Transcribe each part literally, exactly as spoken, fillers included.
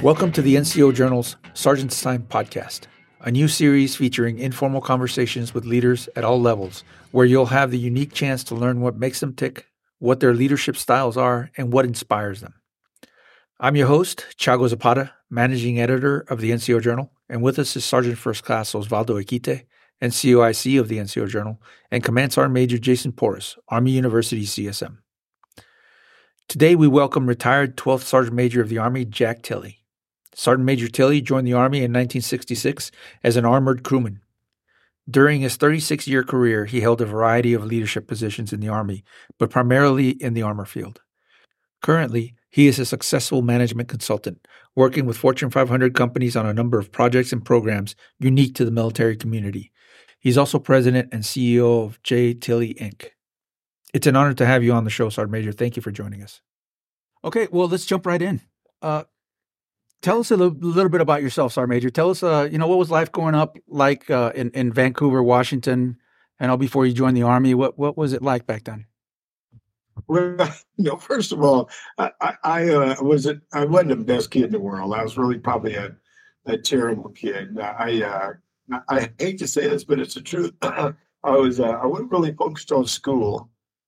Welcome to the N C O Journal's Sergeant's Time podcast, a new series featuring informal conversations with leaders at all levels, where you'll have the unique chance to learn what makes them tick, what their leadership styles are, and what inspires them. I'm your host, Chago Zapata, managing editor of the N C O Journal, and with us is Sergeant First Class Osvaldo Equite, N C O I C of the N C O Journal, and Command Sergeant Major Jason Porras, Army University C S M. Today we welcome retired twelfth Sergeant Major of the Army, Jack Tilley. Sergeant Major Tilley joined the Army in nineteen sixty-six as an armored crewman. During his thirty-six-year career, he held a variety of leadership positions in the Army, but primarily in the armor field. Currently, he is a successful management consultant, working with Fortune five hundred companies on a number of projects and programs unique to the military community. He's also president and C E O of J. Tilley, Incorporated. It's an honor to have you on the show, Sergeant Major. Thank you for joining us. Okay, well, let's jump right in. Uh, tell us a little, little bit about yourself, Sergeant Major. Tell us, uh, you know, what was life growing up like uh, in, in Vancouver, Washington, and all before you joined the Army? What what was it like back then? Well, you know, first of all, I, I, I uh, was a, I wasn't the best kid in the world. I was really probably a, a terrible kid. I uh, I hate to say this, but it's the truth. I was uh, I wasn't really focused on school.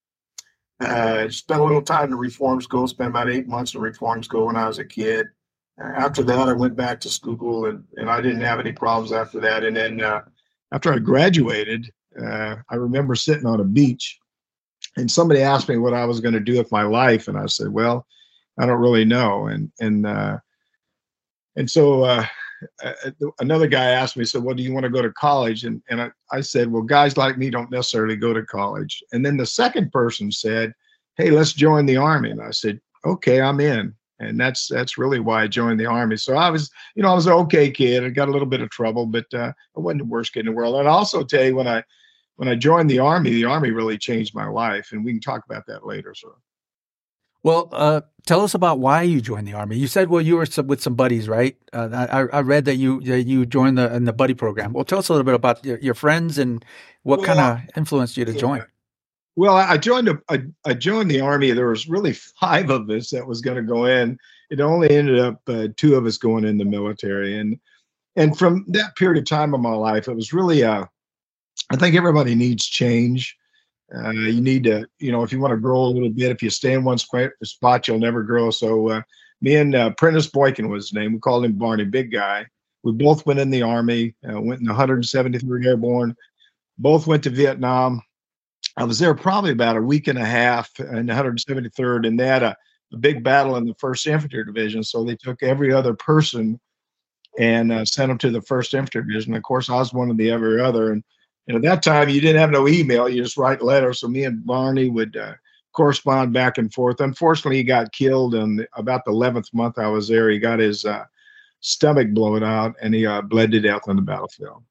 Uh, spent a little time in reform school. Spent about eight months in reform school when I was a kid. Uh, after that, I went back to school, and, and I didn't have any problems after that. And then uh, after I graduated, uh, I remember sitting on a beach. And somebody asked me what I was going to do with my life, and I said, "Well, I don't really know." And and uh, and so uh, another guy asked me, said, "Well, do you want to go to college?" And and I, I said, "Well, guys like me don't necessarily go to college." And then the second person said, "Hey, let's join the Army." And I said, "Okay, I'm in." And that's that's really why I joined the Army. So I was, you know, I was an okay kid. I got a little bit of trouble, but uh, I wasn't the worst kid in the world. And I'll also tell you when I. When I joined the Army, the Army really changed my life, and we can talk about that later. So, well, uh, tell us about why you joined the Army. You said, well, you were some, with some buddies, right? Uh, I, I read that you that you joined the in the buddy program. Well, tell us a little bit about your, your friends and what well, kind of influenced you to yeah. join. Well, I joined a, I, I joined the Army. There was really five of us that was going to go in. It only ended up uh, two of us going in the military, and and from that period of time of my life, it was really a I think everybody needs change. Uh, you need to, you know, if you want to grow a little bit, if you stay in one spot, you'll never grow. So uh, me and uh, Prentice Boykin was his name. We called him Barney, big guy. We both went in the Army, uh, went in the one hundred seventy-third Airborne, both went to Vietnam. I was there probably about a week and a half in the one hundred seventy-third, and they had a, a big battle in the first Infantry Division. So they took every other person and uh, sent them to the first Infantry Division. Of course, I was one of the every other. And And at that time, you didn't have no email. You just write letters. So me and Barney would uh, correspond back and forth. Unfortunately, he got killed in about the eleventh month I was there. He got his uh, stomach blown out, and he uh, bled to death on the battlefield.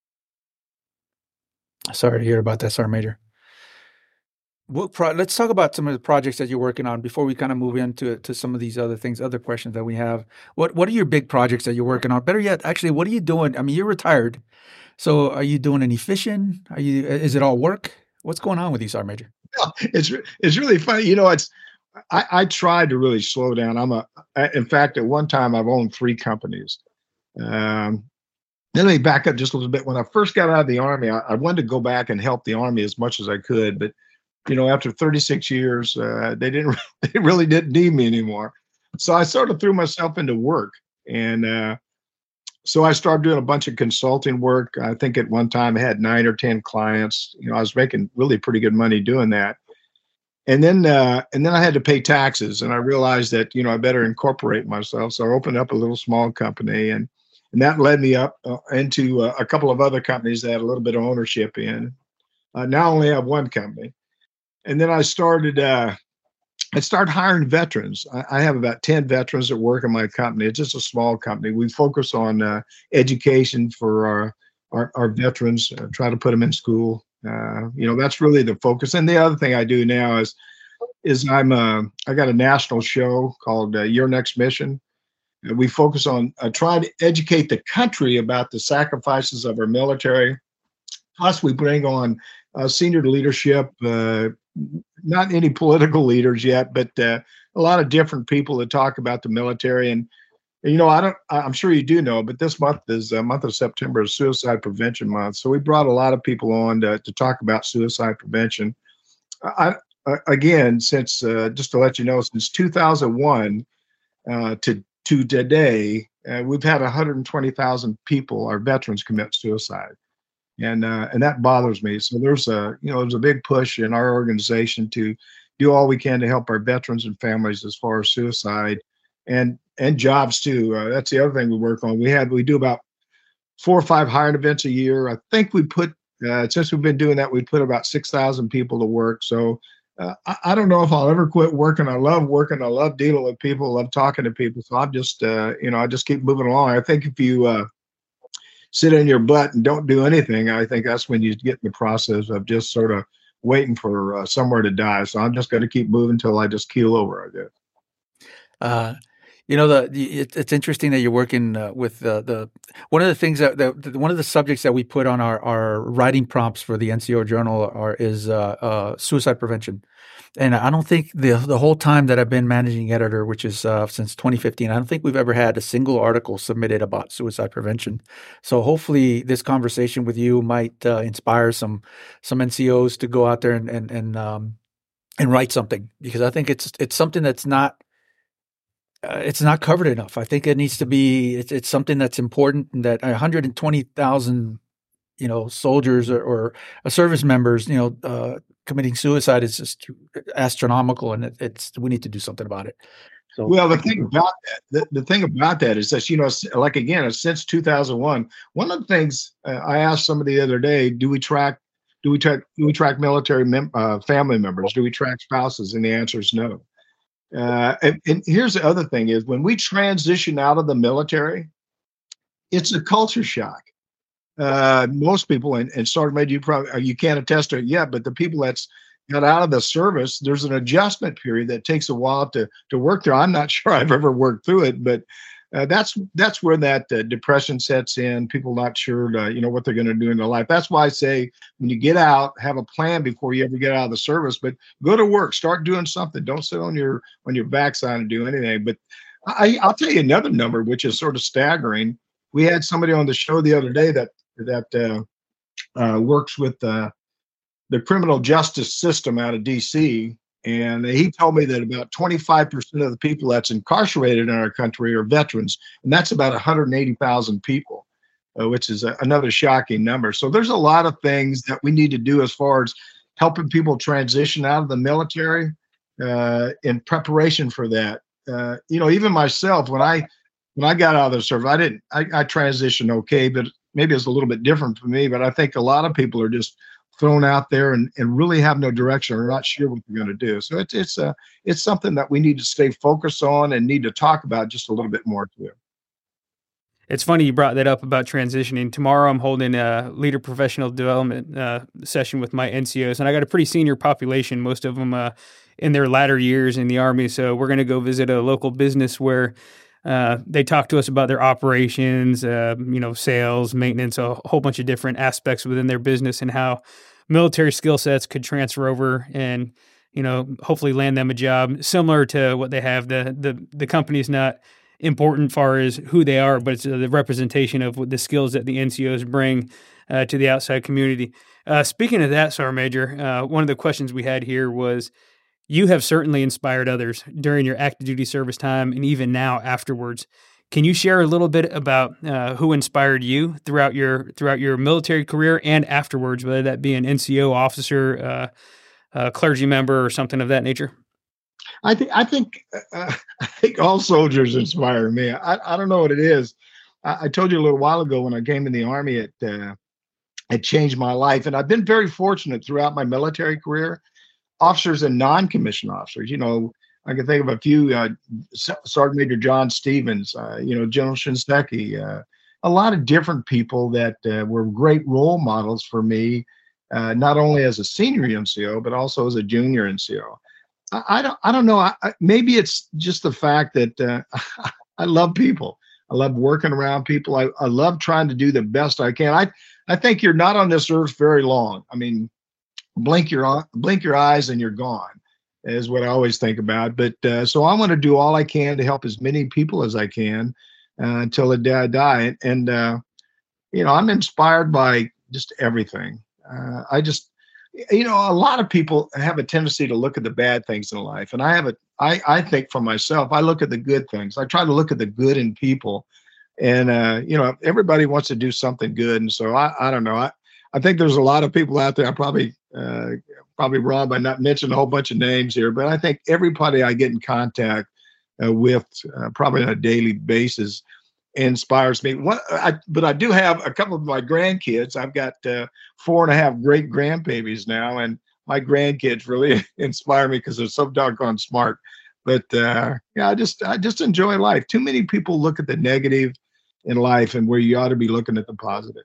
Sorry to hear about that, Sergeant Major. What pro- let's talk about some of the projects that you're working on before we kind of move into to some of these other things, other questions that we have. What What are your big projects that you're working on? Better yet, actually, what are you doing? I mean, you're retired. So are you doing any fishing? Are you, is it all work? What's going on with you, Sergeant Major? Well, it's, it's really funny. You know, it's, I, I tried to really slow down. I'm a, in fact, at one time I've owned three companies. Um, then let me back up just a little bit. When I first got out of the Army, I, I wanted to go back and help the Army as much as I could. But, you know, after thirty-six years, uh, they didn't, they really didn't need me anymore. So I sort of threw myself into work. And, uh, So I started doing a bunch of consulting work. I think at one time I had nine or ten clients. You know, I was making really pretty good money doing that. And then, uh, and then I had to pay taxes, and I realized that you know I better incorporate myself. So I opened up a little small company, and and that led me up uh, into uh, a couple of other companies that had a little bit of ownership in. Uh, now I only have one company, and then I started. Uh, I started hiring veterans. I, I have about ten veterans that work in my company. It's just a small company. We focus on uh, education for our our, our veterans, uh, try to put them in school. Uh, you know, that's really the focus. And the other thing I do now is is I'm uh, I got a national show called uh, Your Next Mission. And we focus on uh, trying to educate the country about the sacrifices of our military. Plus, we bring on uh, senior leadership. Uh, not any political leaders yet, but uh, a lot of different people that talk about the military. And You know, I don't, I- I'm sure you do know, but this month is uh, month of September is Suicide Prevention Month. So we brought a lot of people on to, to talk about suicide prevention. I, I again, since uh, just to let you know, since two thousand one uh, to to today, uh, we've had one hundred twenty thousand people, our veterans, commit suicide, and uh, and that bothers me. So there's a you know there's a big push in our organization to do all we can to help our veterans and families as far as suicide, and and jobs too. Uh, that's the other thing we work on. We had we do about four or five hiring events a year. I think we put uh, since we've been doing that, we put about six thousand people to work. So uh, I, I don't know if I'll ever quit working. I love working. I love dealing with people. I love talking to people. So I'm just uh, you know I just keep moving along. I think if you uh, sit in your butt and don't do anything, I think that's when you get in the process of just sort of waiting for uh, somewhere to die. So I'm just going to keep moving until I just keel over, I guess. Uh, you know, the, the it, it's interesting that you're working uh, with the, the one of the things that, that one of the subjects that we put on our, our writing prompts for the N C O Journal are is uh, uh, suicide prevention. And I don't think the the whole time that I've been managing editor, which is uh, since twenty fifteen, I don't think we've ever had a single article submitted about suicide prevention. So hopefully, this conversation with you might uh, inspire some some N C Os to go out there and and and, um, and write something, because I think it's it's something that's not uh, it's not covered enough. I think it needs to be. It's, it's something that's important, and that one hundred twenty thousand you know soldiers or, or uh, service members, you know. Uh, committing suicide is just astronomical, and it, it's we need to do something about it. So, well, the thing about that, the, the thing about that is that, you know, like, again, since two thousand one, one of the things uh, I asked somebody the other day, do we track, do we track, do we track military mem- uh, family members? Do we track spouses? And the answer is no. Uh, and, and here's the other thing is, when we transition out of the military, it's a culture shock. Uh, most people, and, and Sergeant Major, you probably, you can't attest to it yet, but the people that's got out of the service, there's an adjustment period that takes a while to to work through. I'm not sure I've ever worked through it, but uh, that's that's where that uh, depression sets in. People not sure, to, you know, what they're going to do in their life. That's why I say, when you get out, have a plan before you ever get out of the service. But go to work, start doing something. Don't sit on your on your backside and do anything. But I, I'll tell you another number, which is sort of staggering. We had somebody on the show the other day that that uh, uh, works with uh, the criminal justice system out of D C, and he told me that about twenty-five percent of the people that's incarcerated in our country are veterans, and that's about one hundred eighty thousand people, uh, which is a, another shocking number. So there's a lot of things that we need to do as far as helping people transition out of the military uh, in preparation for that. Uh, you know, even myself, when I when I got out of the service, I didn't, I, I transitioned okay, but maybe it's a little bit different for me. But I think a lot of people are just thrown out there and, and really have no direction or not sure what they're going to do. So it's it's uh, it's something that we need to stay focused on and need to talk about just a little bit more too. It's funny you brought that up about transitioning. Tomorrow I'm holding a leader professional development uh, session with my N C Os, and I got a pretty senior population, most of them uh, in their latter years in the Army. So we're going to go visit a local business where Uh, they talk to us about their operations, uh, you know, sales, maintenance, a whole bunch of different aspects within their business and how military skill sets could transfer over and, you know, hopefully land them a job similar to what they have. The the the company is not important far as who they are, but it's the representation of what the skills that the N C Os bring uh, to the outside community. Uh, speaking of that, Sergeant Major, uh, one of the questions we had here was, you have certainly inspired others during your active duty service time and even now afterwards. Can you share a little bit about uh, who inspired you throughout your throughout your military career and afterwards, whether that be an N C O officer, uh, a clergy member, or something of that nature? I think I think uh, I think all soldiers inspire me. I, I don't know what it is. I, I told you a little while ago when I came in the Army, it uh, it changed my life, and I've been very fortunate throughout my military career. Officers and non-commissioned officers, you know, I can think of a few, uh, Sergeant Major John Stevens, uh, you know, General Shinseki, uh, a lot of different people that uh, were great role models for me, uh, not only as a senior N C O, but also as a junior N C O. I, I don't, I don't know. I, I, maybe it's just the fact that uh, I love people. I love working around people. I, I love trying to do the best I can. I, I think you're not on this earth very long. I mean, blink your blink your eyes and you're gone, is what I always think about. But uh, so I want to do all I can to help as many people as I can. uh, until the day I die. And, and uh, you know, I'm inspired by just everything. Uh, I just, you know, a lot of people have a tendency to look at the bad things in life. And I have a, I, I think for myself, I look at the good things. I try to look at the good in people. And, uh, you know, everybody wants to do something good. And so I, I don't know. I, I think there's a lot of people out there. I probably, uh, probably wrong by not mentioning a whole bunch of names here, but I think everybody I get in contact uh, with, uh, probably on a daily basis, inspires me. One, I, but I do have a couple of my grandkids. I've got uh, four and a half great grandbabies now, and my grandkids really inspire me because they're so doggone smart. But uh, yeah, I just I just enjoy life. Too many people look at the negative in life, and where you ought to be looking at the positive.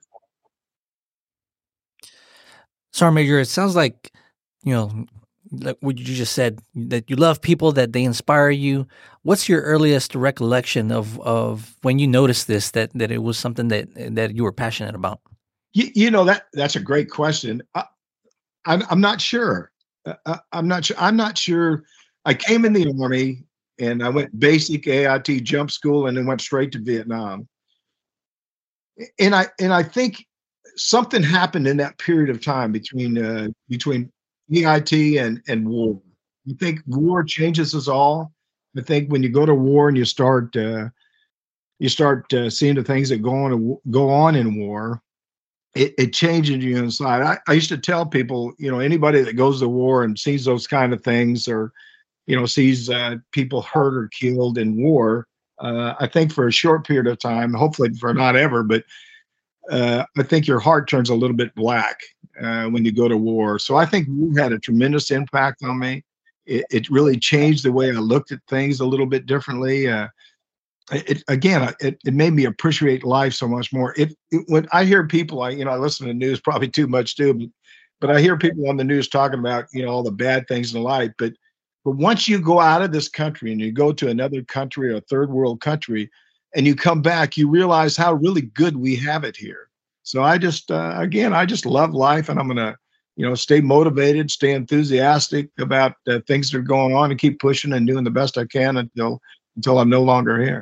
Sergeant Major, it sounds like, you know, like what you just said, that you love people, that they inspire you. What's your earliest recollection of, of when you noticed this, that, that it was something that, that you were passionate about? You, you know, that that's a great question. I, I'm, I'm not sure. Uh, I'm not sure. I'm not sure. I came in the Army and I went basic A I T jump school and then went straight to Vietnam. And I, and I think something happened in that period of time between, uh, between E I T and, and war. I think war changes us all. I think when you go to war and you start, uh, you start uh, seeing the things that go on, go on in war, it, it changes you inside. I, I used to tell people, you know, anybody that goes to war and sees those kind of things, or, you know, sees uh, people hurt or killed in war, uh, I think for a short period of time, hopefully for not ever, but uh, I think your heart turns a little bit black uh, when you go to war. So I think war had a tremendous impact on me. It, it really changed the way I looked at things a little bit differently. Uh, it, again, it, it made me appreciate life so much more. It, it when I hear people, I you know I listen to the news probably too much too, but, but I hear people on the news talking about you know all the bad things in life. But but once you go out of this country and you go to another country or a third world country, and you come back, you realize how really good we have it here. So I just uh, again, I just love life, and I'm gonna you know stay motivated, stay enthusiastic about uh, things that are going on, and keep pushing and doing the best I can until until I'm no longer here.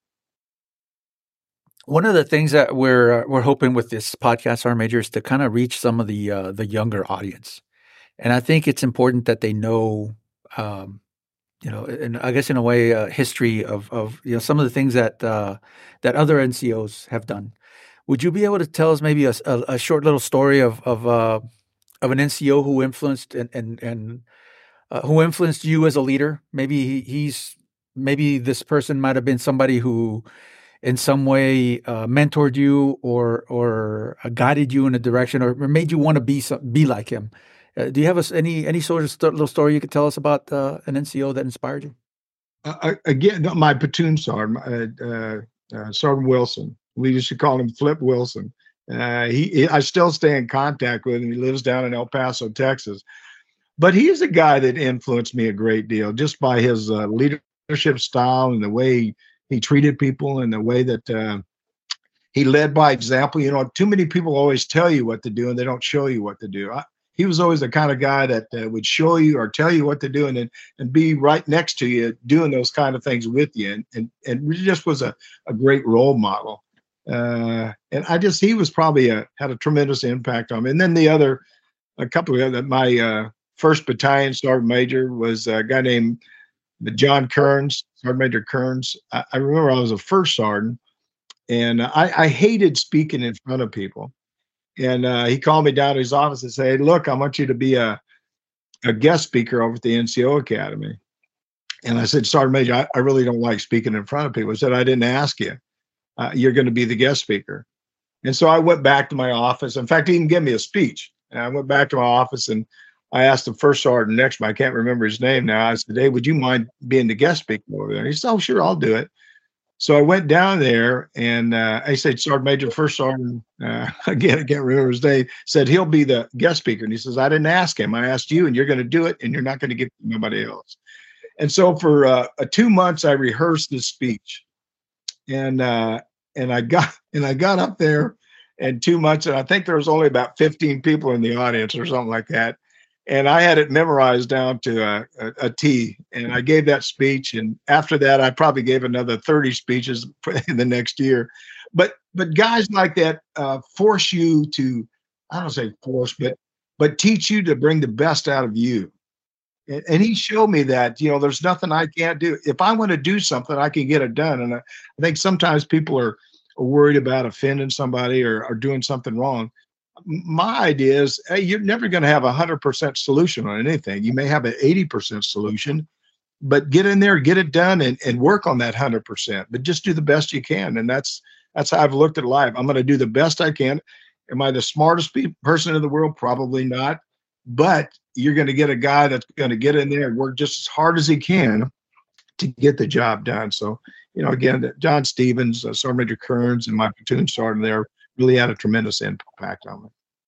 One of the things that we're uh, we're hoping with this podcast, Sergeant Major, is to kind of reach some of the uh, the younger audience, and I think it's important that they know, um, you know, and I guess in a way, uh, history of of you know some of the things that uh, that other N C Os have done. Would you be able to tell us maybe a, a, a short little story of of uh, of an N C O who influenced and and, and uh, who influenced you as a leader? Maybe he, he's maybe this person might have been somebody who in some way uh, mentored you or or uh, guided you in a direction or made you want to be some, be like him. Uh, do you have a, any any sort of st- little story you could tell us about uh, an N C O that inspired you? Uh, again, my platoon sergeant, uh, uh, uh, Sergeant Wilson. We used to call him Flip Wilson. Uh, he, he, I still stay in contact with him. He lives down in El Paso, Texas. But he's a guy that influenced me a great deal just by his uh, leadership style and the way he, he treated people and the way that uh, he led by example. You know, too many people always tell you what to do and they don't show you what to do. I, he was always the kind of guy that uh, would show you or tell you what to do and then and be right next to you doing those kind of things with you. And and, and really just was a, a great role model. Uh, and I just, he was probably a, had a tremendous impact on me. And then the other, a couple of other, my uh, first battalion sergeant major was a guy named John Kearns, Sergeant Major Kearns. I, I remember I was a first sergeant and I, I hated speaking in front of people. And uh, he called me down to his office and said, hey, look, I want you to be a, a guest speaker over at the N C O Academy. And I said, Sergeant Major, I, I really don't like speaking in front of people. He said, I didn't ask you. Uh, you're going to be the guest speaker. And so I went back to my office. In fact, he didn't give me a speech. And I went back to my office and I asked the first sergeant next to me, I can't remember his name now. I said, hey, would you mind being the guest speaker over there? He said, oh, sure, I'll do it. So I went down there and uh, I said, Sergeant Major, first sergeant, uh, again, I can't remember his name, said he'll be the guest speaker. And he says, I didn't ask him. I asked you and you're going to do it and you're not going to give it to nobody else. And so for uh, uh, two months, I rehearsed this speech. And uh, and I got and I got up there and two months, and I think there was only about fifteen people in the audience or something like that. and I had it memorized down to a, a, a T. And I gave that speech, and after that, I probably gave another thirty speeches in the next year. But but guys like that uh, force you to, I don't say force, but but teach you to bring the best out of you. And, and he showed me that, you know, there's nothing I can't do. If I want to do something, I can get it done. And I, I think sometimes people are, are worried about offending somebody or, or doing something wrong. My idea is, hey, you're never going to have a one hundred percent solution on anything. You may have an eighty percent solution, but get in there, get it done, and, and work on that one hundred percent. But just do the best you can. And that's that's how I've looked at life. I'm going to do the best I can. Am I the smartest pe- person in the world? Probably not. But you're going to get a guy that's going to get in there and work just as hard as he can to get the job done. So, you know, again, John Stevens, uh, Sergeant Major Kearns, and my platoon sergeant there really had a tremendous impact on me.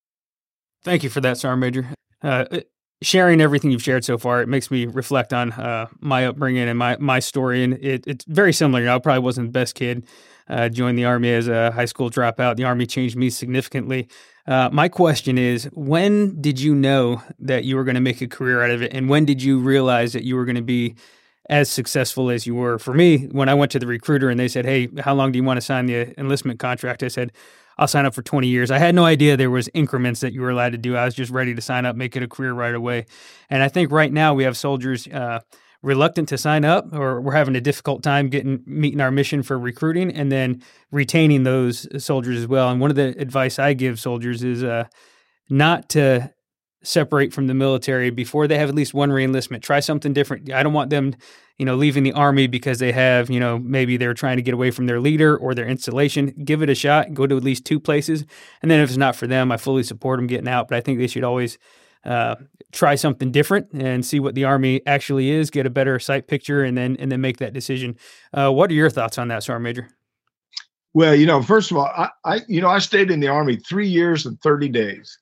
Thank you for that, Sergeant Major. Uh, sharing everything you've shared so far, it makes me reflect on uh, my upbringing and my my story. And it, it's very similar. You know, I probably wasn't the best kid. Uh, joined the Army as a high school dropout. The Army changed me significantly. Uh, my question is, when did you know that you were going to make a career out of it? And when did you realize that you were going to be as successful as you were? For me, when I went to the recruiter and they said, hey, how long do you want to sign the enlistment contract? I said, I'll sign up for twenty years. I had no idea there was increments that you were allowed to do. I was just ready to sign up, make it a career right away. And I think right now we have soldiers uh, reluctant to sign up, or we're having a difficult time getting meeting our mission for recruiting and then retaining those soldiers as well. And one of the advice I give soldiers is uh, not to separate from the military before they have at least one reenlistment. Try something different. I don't want them, you know, leaving the Army because they have, you know, maybe they're trying to get away from their leader or their installation. Give it a shot. Go to at least two places. And then if it's not for them, I fully support them getting out. But I think they should always uh, try something different and see what the Army actually is, get a better sight picture, and then and then make that decision. Uh, what are your thoughts on that, Sergeant Major? Well, you know, first of all, I, I you know, I stayed in the Army three years and thirty days.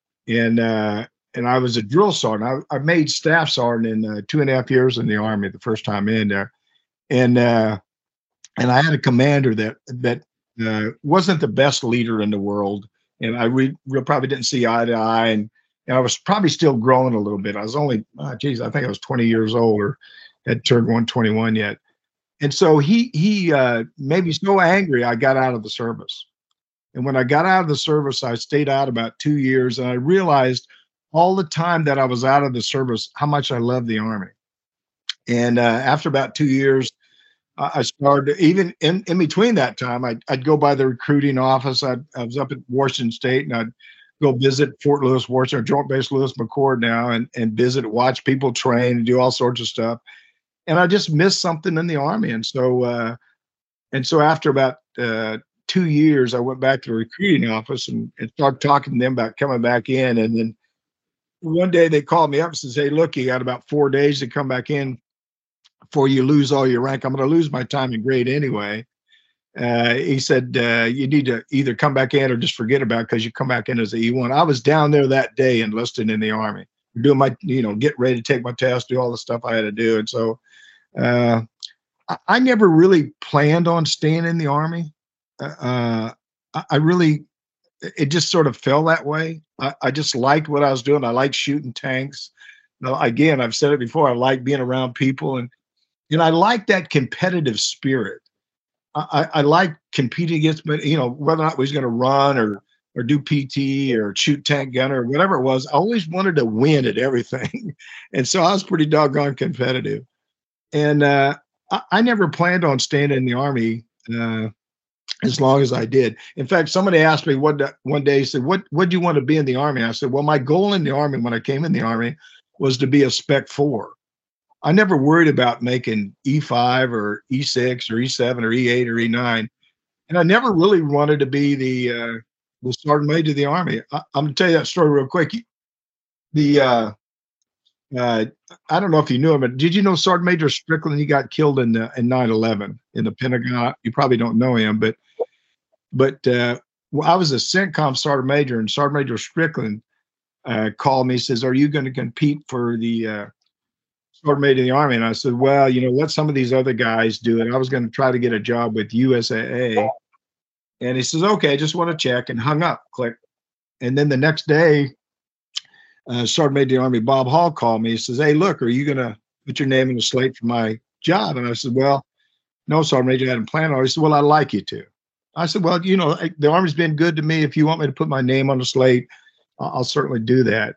And uh, and I was a drill sergeant. I, I made staff sergeant in uh, two and a half years in the Army the first time in there, and uh, and I had a commander that that uh, wasn't the best leader in the world, and I re- re- probably didn't see eye to eye, and, and I was probably still growing a little bit. I was only, oh, geez, I think I was twenty years old or had turned one twenty-one yet, and so he he uh, made me so angry I got out of the service. And when I got out of the service, I stayed out about two years, and I realized all the time that I was out of the service, how much I loved the Army. And uh, after about two years, I, I started, even in, in between that time, I'd, I'd go by the recruiting office. I'd, I was up at Washington State, and I'd go visit Fort Lewis, Washington, Joint Base Lewis McChord now, and, and visit, watch people train, and do all sorts of stuff. And I just missed something in the Army. And so, uh, and so after about uh, two years, I went back to the recruiting office and, and started talking to them about coming back in. And then one day they called me up and says, hey, look, you got about four days to come back in before you lose all your rank. I'm going to lose my time and grade anyway. Uh, he said, uh, you need to either come back in or just forget about it because you come back in as an E one. I was down there that day enlisted in the Army, doing my, you know, get ready to take my test, do all the stuff I had to do. And so uh, I, I never really planned on staying in the Army. Uh, I really, it just sort of fell that way. I, I just liked what I was doing. I liked shooting tanks. You know, again, I've said it before, I like being around people, and, you know, I like that competitive spirit. I, I like competing against, you know, whether or not we was going to run or, or do P T or shoot tank gunner or whatever it was. I always wanted to win at everything. And so I was pretty doggone competitive. And uh, I, I never planned on staying in the Army uh, as long as I did. In fact, somebody asked me one day, one day, said, what, what do you want to be in the Army? I said, well, my goal in the Army when I came in the Army was to be a Spec four. I never worried about making E five or E six or E seven or E eight or E nine. And I never really wanted to be the, uh, the sergeant major of the Army. I, I'm going to tell you that story real quick. The, uh, uh, I don't know if you knew him, but did you know Sergeant Major Strickland? He got killed in the, in nine eleven in the Pentagon. You probably don't know him, but but uh, well, I was a CENTCOM Sergeant Major, and Sergeant Major Strickland uh, called me. Says, "Are you going to compete for the uh, Sergeant Major of the Army?" And I said, "Well, you know, let some of these other guys do it. I was going to try to get a job with U S A A." And he says, "Okay, I just want to check," and hung up. Click. And then the next day, uh, Sergeant Major of the Army Bob Hall called me. He says, "Hey, look, are you going to put your name in the slate for my job?" And I said, "Well, no, Sergeant Major, I hadn't planned on it." He said, "Well, I'd like you to." I said, "Well, you know, the Army's been good to me. If you want me to put my name on the slate, I'll, I'll certainly do that."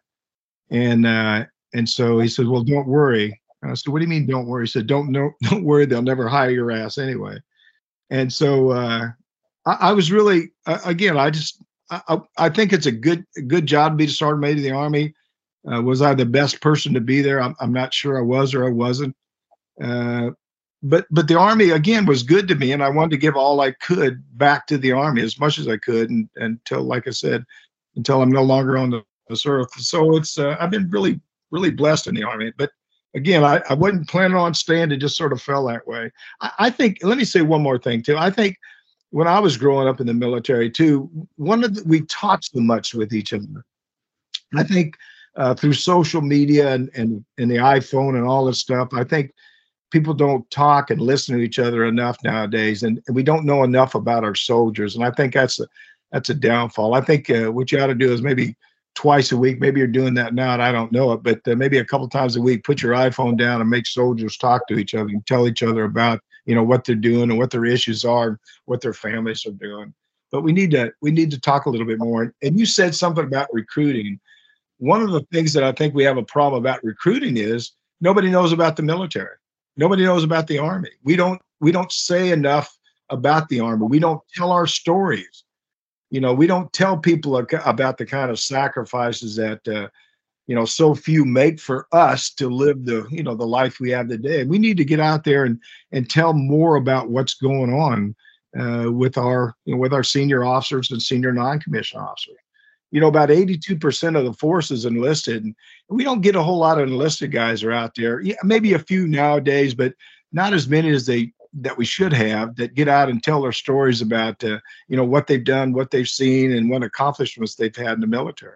And uh, and so he said, "Well, don't worry." And I said, "What do you mean, don't worry?" He said, "Don't no, don't worry. They'll never hire your ass anyway." And so uh, I, I was really, uh, again, I just, I, I think it's a good, a good job to be the Sergeant Major of the Army. Uh, was I the best person to be there? I'm, I'm not sure I was or I wasn't. Uh, but but the Army, again, was good to me, and I wanted to give all I could back to the Army as much as I could, and, until, like I said, until I'm no longer on the, this earth. So it's, uh, I've been really, really blessed in the Army. But again, I, I wasn't planning on staying. It just sort of fell that way. I, I think, let me say one more thing, too. I think when I was growing up in the military, too, one of the, we talked so much with each other. I think uh, through social media and, and, and the iPhone and all this stuff, I think people don't talk and listen to each other enough nowadays. And, and we don't know enough about our soldiers. And I think that's a, that's a downfall. I think uh, what you ought to do is maybe twice a week. Maybe you're doing that now and I don't know it, but uh, maybe a couple times a week, put your iPhone down and make soldiers talk to each other and tell each other about, you know, what they're doing and what their issues are, what their families are doing. But we need to, we need to talk a little bit more. And you said something about recruiting. One of the things that I think we have a problem about recruiting is nobody knows about the military. Nobody knows about the Army. We don't, we don't say enough about the Army. We don't tell our stories. You know, we don't tell people about the kind of sacrifices that, uh, you know, so few make for us to live the, you know, the life we have today. We need to get out there and and tell more about what's going on uh, with our, you know, with our senior officers and senior non-commissioned officers. You know, about eighty-two percent of the force is enlisted, and we don't get a whole lot of enlisted guys are out there. Yeah, maybe a few nowadays, but not as many as they that we should have, that get out and tell their stories about, uh, you know, what they've done, what they've seen, and what accomplishments they've had in the military.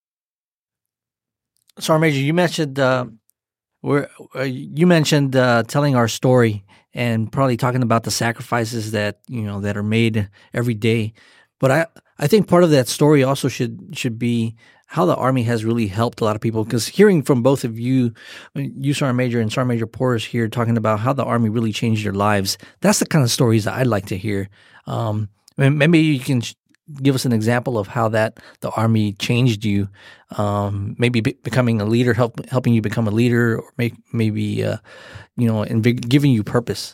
Sergeant Major, you mentioned uh, we're, uh, you mentioned uh, telling our story and probably talking about the sacrifices that, you know, that are made every day. But I, I think part of that story also should should be how the Army has really helped a lot of people. Because hearing from both of you, you Sergeant Major and Sergeant Major Porras here, talking about how the Army really changed your lives, that's the kind of stories that I'd like to hear. Um, maybe you can sh- give us an example of how that the Army changed you, um, maybe be- becoming a leader, help, helping you become a leader, or make, maybe, uh, you know, and be- giving you purpose.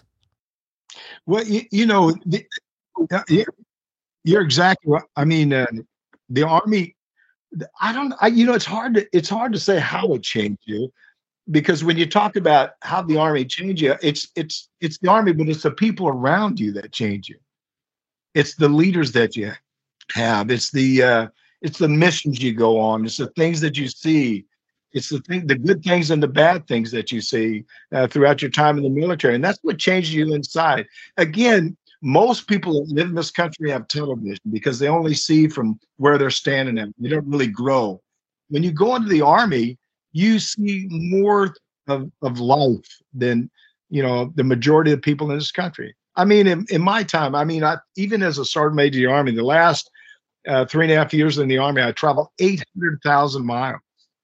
Well, you, you know, the, uh, you're exactly right. I mean, uh, the Army, I don't, I, you know, it's hard to, it's hard to say how it changed you, because when you talk about how the Army changed you, it's, it's, it's the Army, but it's the people around you that change you. It's the leaders that you have. It's the, uh, it's the missions you go on. It's the things that you see. It's the thing, the good things and the bad things that you see uh, throughout your time in the military. And that's what changes you inside. Again, most people that live in this country have tunnel vision because they only see from where they're standing at. They don't really grow. When you go into the Army, you see more of, of life than, you know, the majority of people in this country. I mean, in, in my time, I mean, I, even as a Sergeant Major of the Army, the last uh, three and a half years in the Army, I traveled eight hundred thousand miles.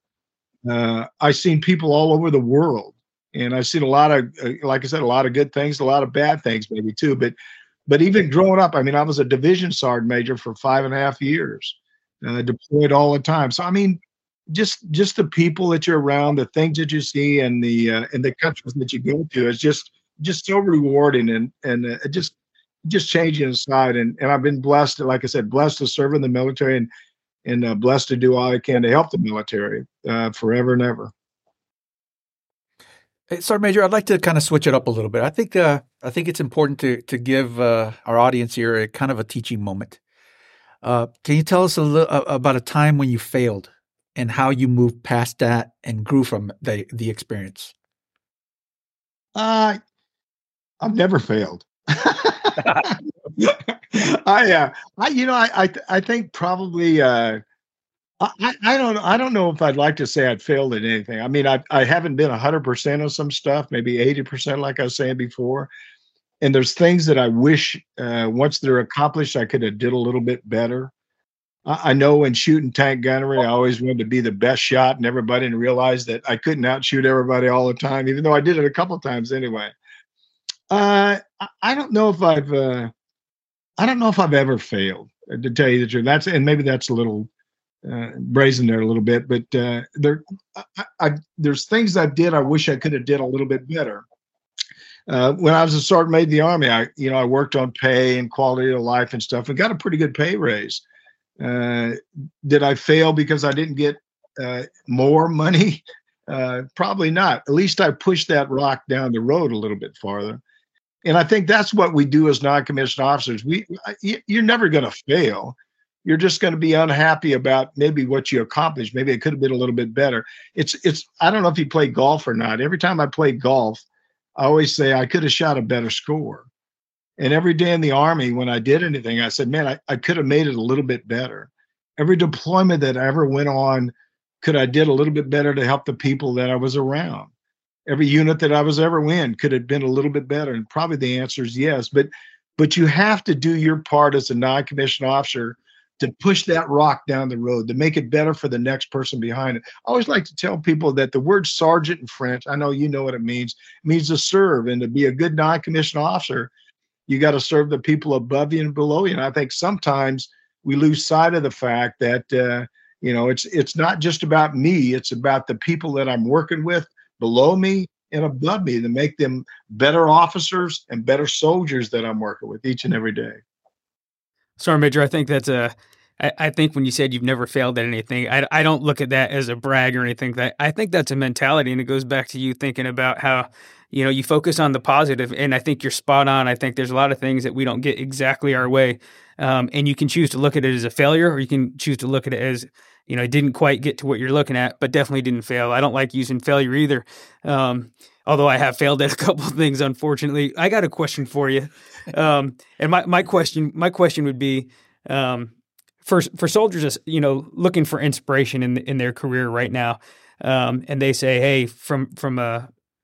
Uh, I've seen people all over the world, and I've seen a lot of, uh, like I said, a lot of good things, a lot of bad things maybe too, but But even growing up, I mean, I was a division sergeant major for five and a half years, uh, deployed all the time. So, I mean, just just the people that you're around, the things that you see, and the uh, and the countries that you go to is just just so rewarding, and and uh, it just just changing inside. And and I've been blessed, like I said, blessed to serve in the military, and and uh, blessed to do all I can to help the military uh, forever and ever. Hey, Sergeant Major, I'd like to kind of switch it up a little bit. I think uh, I think it's important to to give uh, our audience here a kind of a teaching moment. Uh, can you tell us a little uh, about a time when you failed and how you moved past that and grew from the the experience? Uh, I've never failed. I, uh, I, you know, I, I, I think probably. Uh, I, I don't I don't know if I'd like to say I'd failed at anything. I mean, I I haven't been one hundred percent of some stuff, maybe eighty percent, like I was saying before. And there's things that I wish uh, once they're accomplished, I could have did a little bit better. I, I know in shooting tank gunnery, I always wanted to be the best shot and everybody, and realized that I couldn't outshoot everybody all the time, even though I did it a couple times anyway. Uh, I, I don't know if I've, uh, I don't know if I've ever failed, uh, to tell you the truth. That's, and maybe that's a little uh, brazen there a little bit, but uh, there, I, I, there's things I did I wish I could have did a little bit better. Uh, when I was a sergeant major in the Army, I, you know, I worked on pay and quality of life and stuff, and got a pretty good pay raise. Uh, did I fail because I didn't get uh, more money? Uh, probably not. At least I pushed that rock down the road a little bit farther. And I think that's what we do as non-commissioned officers. We, you're never going to fail. You're just going to be unhappy about maybe what you accomplished. Maybe it could have been a little bit better. It's, it's. I don't know if you play golf or not. Every time I play golf, I always say I could have shot a better score. And every day in the Army, when I did anything, I said, man, I, I could have made it a little bit better. Every deployment that I ever went on, could I did a little bit better to help the people that I was around. Every unit that I was ever in could have been a little bit better. And probably the answer is yes. But but you have to do your part as a non-commissioned officer to push that rock down the road, to make it better for the next person behind it. I always like to tell people that the word sergeant in French, I know you know what it means, it means to serve. And to be a good non-commissioned officer, you got to serve the people above you and below you. And I think sometimes we lose sight of the fact that, uh, you know, it's it's not just about me. It's about the people that I'm working with below me and above me to make them better officers and better soldiers that I'm working with each and every day. Sergeant Major, I think that's a, I, I think when you said you've never failed at anything, I, I don't look at that as a brag or anything. That I think that's a mentality, and it goes back to you thinking about how, you know, you focus on the positive, and I think you're spot on. I think there's a lot of things that we don't get exactly our way, um, and you can choose to look at it as a failure, or you can choose to look at it as, you know, it didn't quite get to what you're looking at, but definitely didn't fail. I don't like using failure either, um, although I have failed at a couple of things, unfortunately. I got a question for you, um, and my, my question my question would be, um, for for soldiers, you know, looking for inspiration in in their career right now, um, and they say, hey, from from a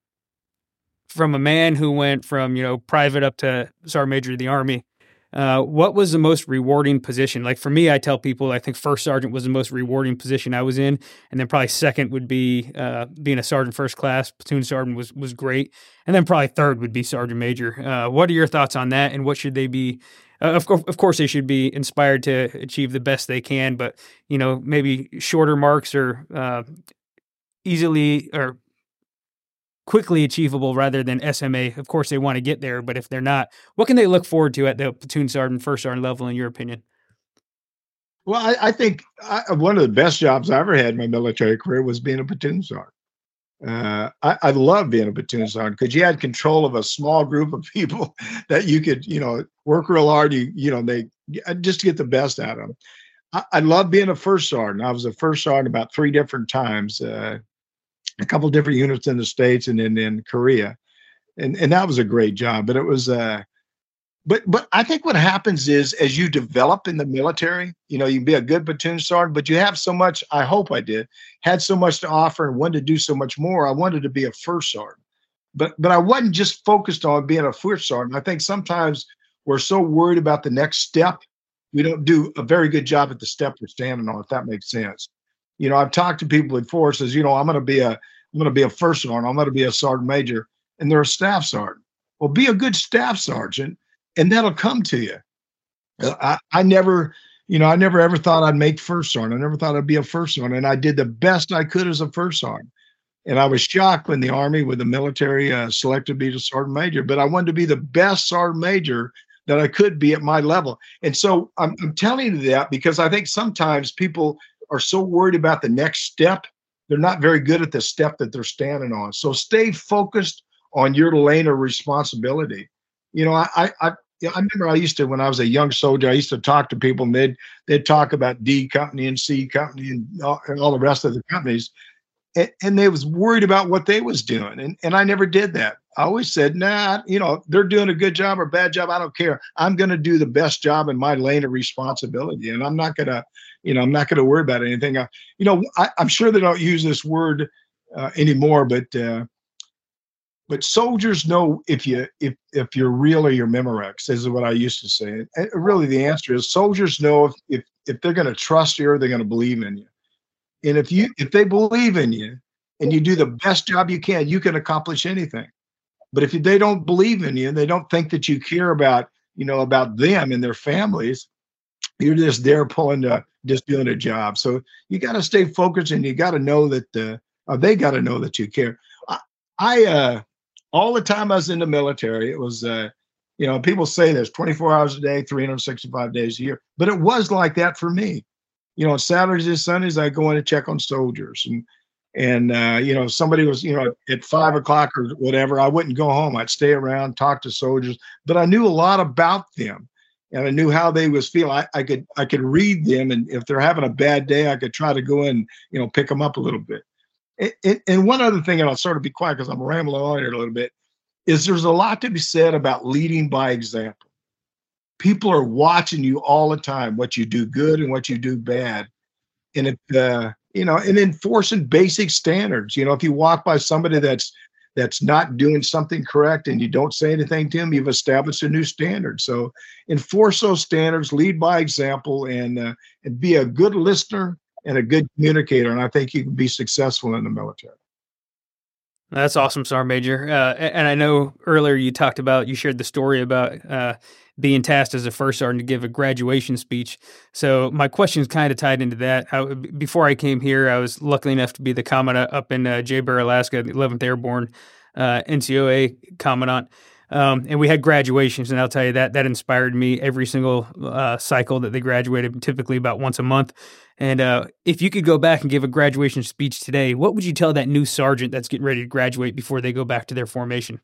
from a man who went from, you know, private up to sergeant major of the Army, uh, what was the most rewarding position? Like for me, I tell people I think first sergeant was the most rewarding position I was in, and then probably second would be uh, being a sergeant first class. Platoon sergeant was was great, and then probably third would be sergeant major. Uh, what are your thoughts on that, and what should they be? Uh, of course, of course, they should be inspired to achieve the best they can, but you know, maybe shorter marks or uh, easily or quickly achievable rather than S M A. Of course, they want to get there, but if they're not, what can they look forward to at the platoon sergeant, first sergeant level, in your opinion? Well, I, I think I, one of the best jobs I ever had in my military career was being a platoon sergeant. Uh, I, I love being a platoon sergeant because you had control of a small group of people that you could, you know, work real hard. You, you know, they just to get the best out of them. I, I love being a first sergeant. I was a first sergeant about three different times. Uh, a couple different units in the States and then in Korea. And, and that was a great job, but it was, uh, but, but I think what happens is as you develop in the military, you know, you can be a good platoon sergeant, but you have so much, I hope I did, had so much to offer and wanted to do so much more. I wanted to be a first sergeant, but, but I wasn't just focused on being a first sergeant. I think sometimes we're so worried about the next step. We don't do a very good job at the step we're standing on, if that makes sense. You know, I've talked to people before, says, you know, I'm going to be a, I'm going to be a first sergeant. I'm going to be a sergeant major, and they're a staff sergeant. Well, be a good staff sergeant, and that'll come to you. I, I never, you know, I never ever thought I'd make first sergeant. I never thought I'd be a first sergeant, and I did the best I could as a first sergeant. And I was shocked when the Army, with the military, uh, selected me to sergeant major. But I wanted to be the best sergeant major that I could be at my level. And so I'm, I'm telling you that because I think sometimes people are so worried about the next step, they're not very good at the step that they're standing on. So stay focused on your lane of responsibility. You know, I I I, I remember I used to, when I was a young soldier, I used to talk to people, and they'd, they'd talk about D company and C company and all, and all the rest of the companies. And, and they was worried about what they was doing. And, and I never did that. I always said, nah, you know, they're doing a good job or bad job. I don't care. I'm going to do the best job in my lane of responsibility. And I'm not going to, you know, I'm not going to worry about anything. I, you know, I, I'm sure they don't use this word uh, anymore, but, uh, but soldiers know if you, if, if you're real or you're Memorex, is what I used to say. And really the answer is soldiers know if, if, if they're going to trust you or they're going to believe in you. And if you if they believe in you and you do the best job you can, you can accomplish anything. But if they don't believe in you and they don't think that you care about, you know, about them and their families, you're just there pulling the, just doing a job. So you got to stay focused, and you got to know that, uh, or they got to know that you care. I, I uh, all the time I was in the military, it was, uh, you know, people say there's twenty-four hours a day, three hundred sixty-five days a year, but it was like that for me. You know, on Saturdays and Sundays, I go in and check on soldiers, and and uh, you know, if somebody was, you know, at five o'clock or whatever, I wouldn't go home. I'd stay around, talk to soldiers, but I knew a lot about them, and I knew how they was feeling. I, I could I could read them, and if they're having a bad day, I could try to go in, you know, pick them up a little bit. It, it, and one other thing, and I'll sort of be quiet because I'm rambling on here a little bit, is there's a lot to be said about leading by example. People are watching you all the time, what you do good and what you do bad. And it, uh, you know, and enforcing basic standards. You know, if you walk by somebody that's that's not doing something correct and you don't say anything to them, you've established a new standard. So enforce those standards, lead by example, and uh, and be a good listener and a good communicator. And I think you can be successful in the military. That's awesome, Sergeant Major. Uh, and I know earlier you talked about, you shared the story about uh, being tasked as a first sergeant to give a graduation speech. So my question is kind of tied into that. I, before I came here, I was lucky enough to be the commandant up in uh, Jay Bear, Alaska, the eleventh Airborne uh, N C O A commandant. Um, and we had graduations, and I'll tell you that that inspired me every single uh, cycle that they graduated, typically about once a month. And uh, if you could go back and give a graduation speech today, what would you tell that new sergeant that's getting ready to graduate before they go back to their formation?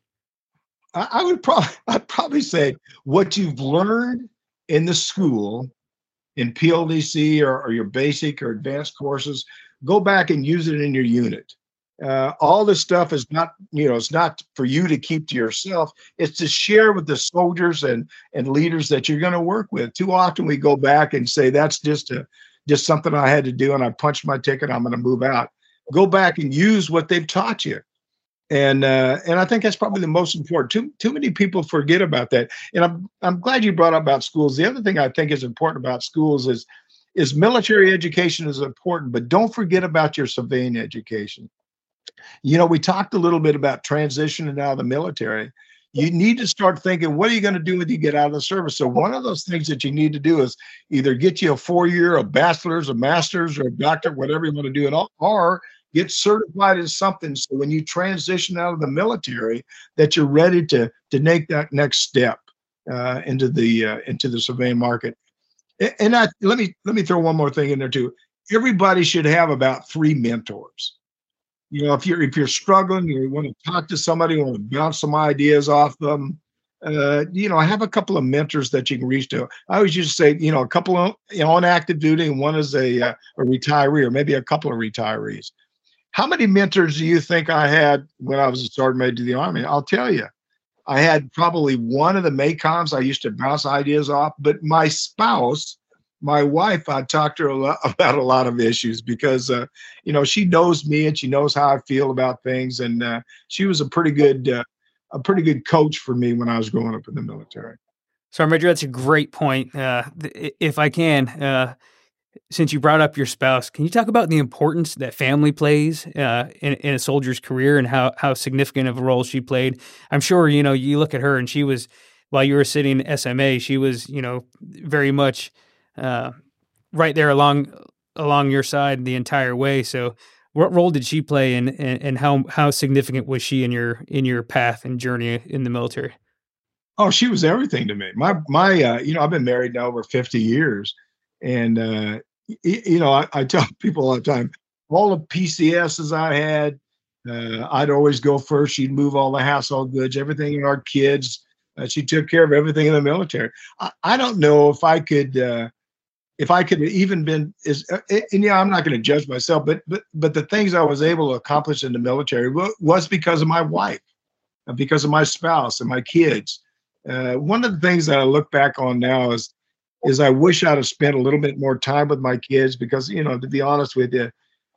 I, I would probably I'd probably say what you've learned in the school, in P L D C or, or your basic or advanced courses, go back and use it in your unit. Uh, all this stuff is not, you know, it's not for you to keep to yourself. It's to share with the soldiers and and leaders that you're going to work with. Too often we go back and say, that's just a just something I had to do, and I punched my ticket, I'm going to move out. Go back and use what they've taught you. And uh, and I think that's probably the most important. Too too many people forget about that. And I'm I'm glad you brought up about schools. The other thing I think is important about schools is is military education is important, but don't forget about your civilian education. You know, we talked a little bit about transitioning out of the military. You need to start thinking, what are you going to do when you get out of the service? So one of those things that you need to do is either get you a four-year, a bachelor's, a master's, or a doctorate, whatever you want to do, it all, or get certified in something. So when you transition out of the military, that you're ready to to make that next step uh, into the uh, into the civilian market. And I, let me let me throw one more thing in there too. Everybody should have about three mentors. You know, if you're if you're struggling, you want to talk to somebody, you want to bounce some ideas off them, uh, you know, have a couple of mentors that you can reach to. I always used to say, you know, a couple of, you know, on active duty and one is a uh, a retiree, or maybe a couple of retirees. How many mentors do you think I had when I was a sergeant major of the Army? I'll tell you, I had probably one of the MACOMs I used to bounce ideas off, but my spouse, my wife, I talked to her a lot about a lot of issues because, uh, you know, she knows me and she knows how I feel about things. And uh, she was a pretty good, uh, a pretty good coach for me when I was growing up in the military. Sergeant Major, that's a great point. Uh, if I can, uh, since you brought up your spouse, can you talk about the importance that family plays uh, in, in a soldier's career and how, how significant of a role she played? I'm sure, you know, you look at her and she was, while you were sitting S M A, she was, you know, very much uh, right there along along your side the entire way. So what role did she play in, and, and how how significant was she in your in your path and journey in the military? Oh, she was everything to me. My my uh, you know, I've been married now over fifty years. And, uh, you know, I, I tell people all the time, all the P C S's I had, uh, I'd always go first. She'd move all the household goods, everything in our kids. Uh, she took care of everything in the military. I, I don't know if I could, uh, if I could have even been, is, uh, and yeah, I'm not going to judge myself, but, but, but the things I was able to accomplish in the military was because of my wife, because of my spouse and my kids. Uh, one of the things that I look back on now is, is I wish I'd have spent a little bit more time with my kids because, you know, to be honest with you,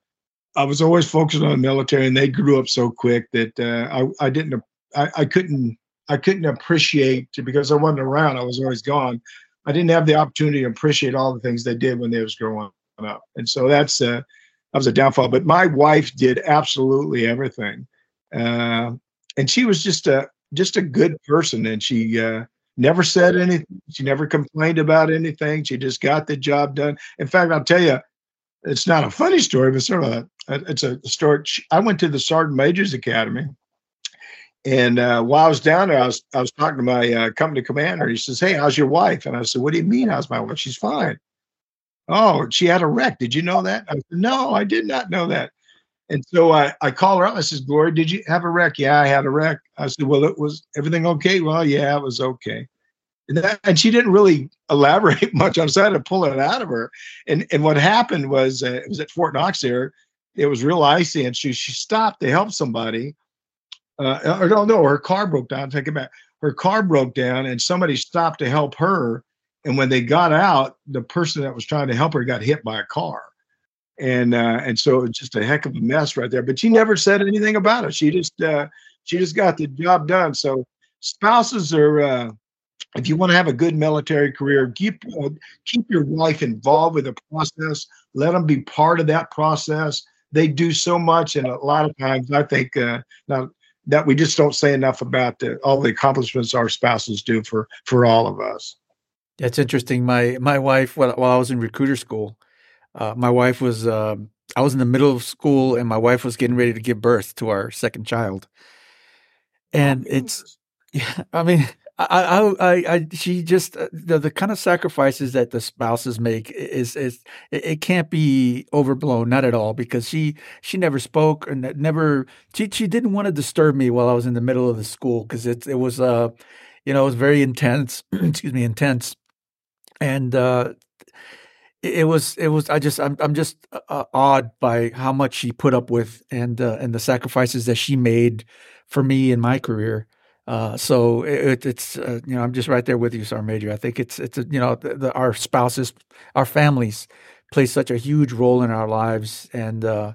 I was always focused on the military and they grew up so quick that uh, I, I didn't, I, I couldn't, I couldn't appreciate, because I wasn't around, I was always gone. I didn't have the opportunity to appreciate all the things they did when they was growing up. And so that's uh, that was a downfall. But my wife did absolutely everything, uh, and she was just a just a good person. And she uh, never said anything. She never complained about anything. She just got the job done. In fact, I'll tell you, it's not a funny story, but sort of a, it's a story. I went to the Sergeant Major's Academy. And uh, while I was down there, I was I was talking to my uh, company commander. He says, "Hey, how's your wife?" And I said, "What do you mean, how's my wife? She's fine." "Oh, she had a wreck. Did you know that?" I said, "No, I did not know that." And so I, I call her up. I says, "Gloria, did you have a wreck?" "Yeah, I had a wreck." I said, "Well, it was everything okay?" "Well, yeah, it was okay." And, that, and she didn't really elaborate much. I was trying to pull it out of her. And and what happened was uh, it was at Fort Knox there. It was real icy, and she she stopped to help somebody. Uh, or no, no, her car broke down. Take it back. Her car broke down, and somebody stopped to help her. And when they got out, the person that was trying to help her got hit by a car, and uh, and so it was just a heck of a mess right there. But she never said anything about it. She just uh, she just got the job done. So spouses are, uh, if you want to have a good military career, keep uh, keep your wife involved with the process. Let them be part of that process. They do so much, and a lot of times, I think uh, now. that we just don't say enough about the, all the accomplishments our spouses do for for all of us. That's interesting. My my wife, while, while I was in recruiter school, uh, my wife was, uh, I was in the middle of school, and my wife was getting ready to give birth to our second child. And it's, yeah, I mean, I, I, I, I she just, uh, the, the kind of sacrifices that the spouses make is, is, it, it can't be overblown, not at all, because she, she never spoke and never, she, she didn't want to disturb me while I was in the middle of the school. Cause it, it was, uh, you know, it was very intense, excuse me, intense. And, uh, it, it was, it was, I just, I'm, I'm just uh, awed by how much she put up with and, uh, and the sacrifices that she made for me in my career. Uh, so it, it's, uh, you know, I'm just right there with you, Sergeant Major. I think it's, it's, you know, the, the, our spouses, our families play such a huge role in our lives. And, uh,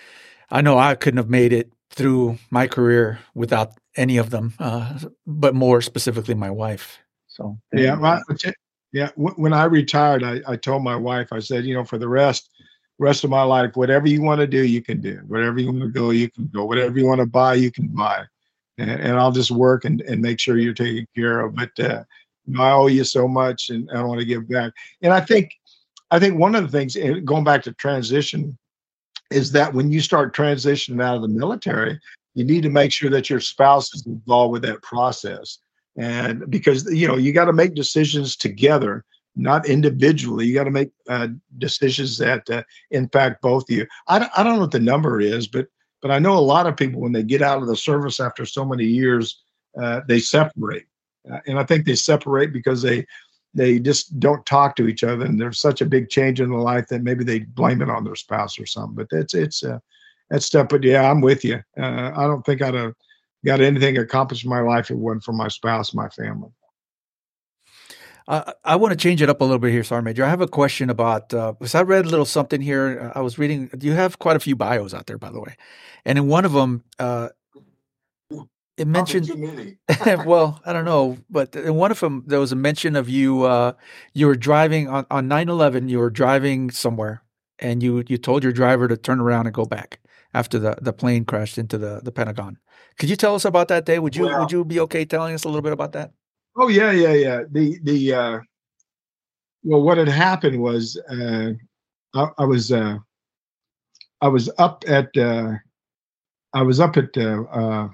I know I couldn't have made it through my career without any of them, uh, but more specifically my wife. So, yeah. Well, yeah. When I retired, I, I told my wife, I said, you know, for the rest, rest of my life, whatever you want to do, you can do. Whatever you want to go, you can go. Whatever you want to buy, you can buy. And, and I'll just work and, and make sure you're taken care of. But uh, you know, I owe you so much, and I want to give back. And I think, I think one of the things, going back to transition, is that when you start transitioning out of the military, you need to make sure that your spouse is involved with that process. And because, you know, you got to make decisions together, not individually. You got to make uh, decisions that uh, impact both of you. I don't, I don't know what the number is, but But I know a lot of people, when they get out of the service after so many years, uh, they separate. Uh, and I think they separate because they they just don't talk to each other. And there's such a big change in their life that maybe they blame it on their spouse or something. But that's it's uh, that's stuff. But yeah, I'm with you. Uh, I don't think I'd have got anything accomplished in my life if it wasn't for my spouse, my family. Uh, I want to change it up a little bit here, Sergeant Major. I have a question about, uh, because I read a little something here. I was reading, you have quite a few bios out there, by the way. And in one of them, uh, it mentioned, well, I don't know, but in one of them, there was a mention of you, uh, you were driving on, on nine eleven, you were driving somewhere, and you, you told your driver to turn around and go back after the, the plane crashed into the, the Pentagon. Could you tell us about that day? Would you, well, would you be okay telling us a little bit about that? Oh yeah, yeah, yeah. The the uh, well, what had happened was uh, I, I was uh, I was up at uh, I was up at uh, uh,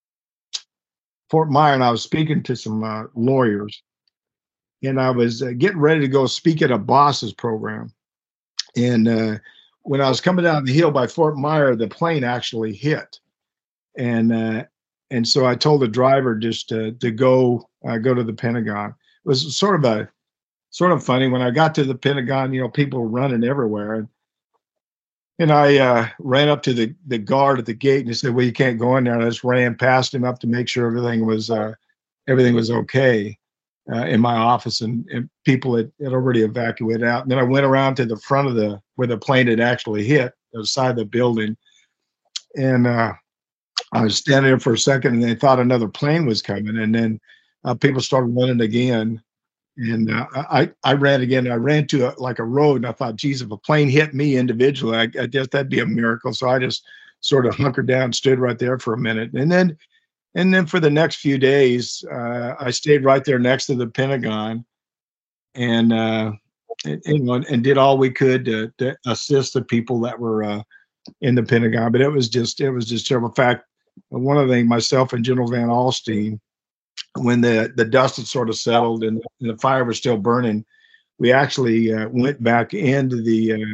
Fort Myer, and I was speaking to some uh, lawyers, and I was uh, getting ready to go speak at a bosses program. And uh, when I was coming down the hill by Fort Myer, the plane actually hit, and uh, and so I told the driver just to to go. Uh, go to the Pentagon. It was sort of a sort of funny. When I got to the Pentagon, you know, people were running everywhere, and and I uh, ran up to the the guard at the gate, and he said, "Well, you can't go in there." And I just ran past him up to make sure everything was uh, everything was okay uh, in my office, and, and people had, had already evacuated out. And then I went around to the front of the where the plane had actually hit, the side of the building, and uh, I was standing there for a second, and they thought another plane was coming, and then Uh, people started running again, And uh, I, I ran again. I ran to a, like a road, and I thought, geez, if a plane hit me individually, I, I guess that'd be a miracle. So I just sort of hunkered down, stood right there for a minute, and then, and then for the next few days, uh, I stayed right there next to the Pentagon, and uh, and, and, and did all we could to, to assist the people that were uh, in the Pentagon. But it was just, it was just terrible. In fact, one of the things, myself and General Van Alstyne, when the, the dust had sort of settled and the fire was still burning, we actually uh, went back into the uh,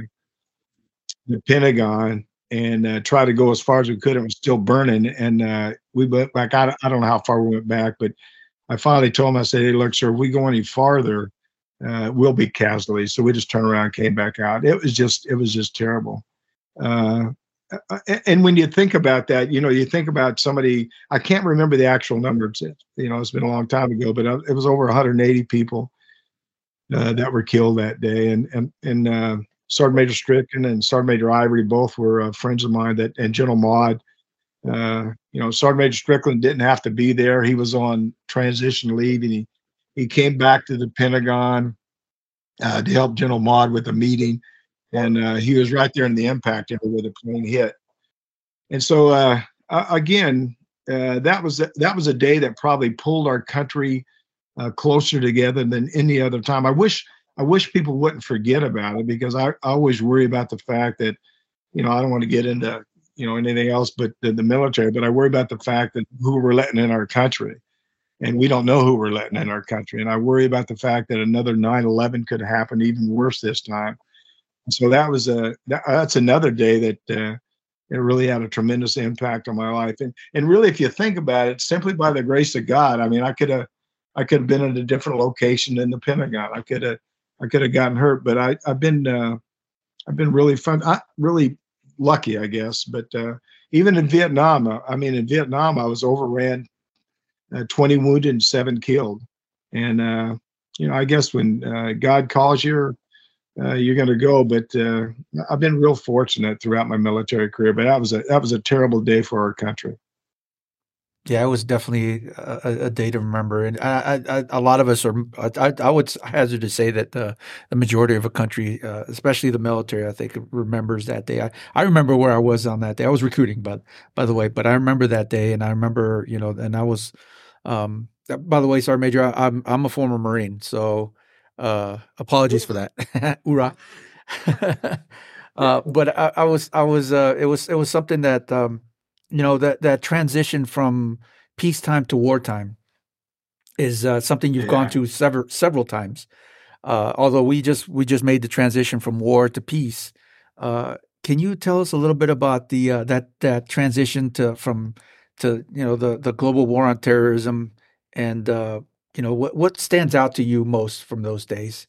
the Pentagon and uh, tried to go as far as we could. It was still burning, and uh, we went back. I, I don't know how far we went back, but I finally told him, I said, "Hey, look, sir, if we go any farther, uh, we'll be casualties." So we just turned around and came back out. It was just, it was just terrible. Uh, and when you think about that, you know, you think about somebody, I can't remember the actual numbers, you know, it's been a long time ago, but it was over one hundred eighty people uh, that were killed that day. And, and, and uh, Sergeant Major Strickland and Sergeant Major Ivory both were uh, friends of mine, that, and General Maude. Uh, you know, Sergeant Major Strickland didn't have to be there. He was on transition leave, and he, he came back to the Pentagon uh, to help General Maude with a meeting. And uh, he was right there in the impact area where the plane hit. And so, uh, uh, again, uh, that was that was a day that probably pulled our country uh, closer together than any other time. I wish I wish people wouldn't forget about it, because I, I always worry about the fact that, you know, I don't want to get into, you know, anything else but the, the military, but I worry about the fact that who we're letting in our country, and we don't know who we're letting in our country. And I worry about the fact that another nine eleven could happen, even worse this time. So that was a that, that's another day that uh, it really had a tremendous impact on my life. And and really, if you think about it, simply by the grace of God, I mean, I could have I could have been in a different location than the Pentagon. I could have I could have gotten hurt, but I I've been uh, I've been really fun, I, really lucky, I guess. But uh, even in Vietnam, I mean, in Vietnam, I was overran, uh, twenty wounded and seven killed. And uh, you know, I guess when uh, God calls you, Uh, you're going to go. But uh, I've been real fortunate throughout my military career. But that was a that was a terrible day for our country. Yeah, it was definitely a, a day to remember, and I, I, a lot of us are. I, I would hazard to say that the, the majority of a country, uh, especially the military, I think remembers that day. I, I remember where I was on that day. I was recruiting, but by the way, but I remember that day, and I remember, you know, and I was. Um, by the way, Sergeant Major, I, I'm I'm a former Marine, so. Uh, apologies for that. Hoorah. uh, but I, I was, I was, uh, it was, it was something that, um, you know, that, that transition from peacetime to wartime is uh, something you've yeah. gone through several, several times. Uh, although we just, we just made the transition from war to peace. Uh, can you tell us a little bit about the, uh, that, that transition to, from, to, you know, the, the global war on terrorism and, uh, you know, what what stands out to you most from those days?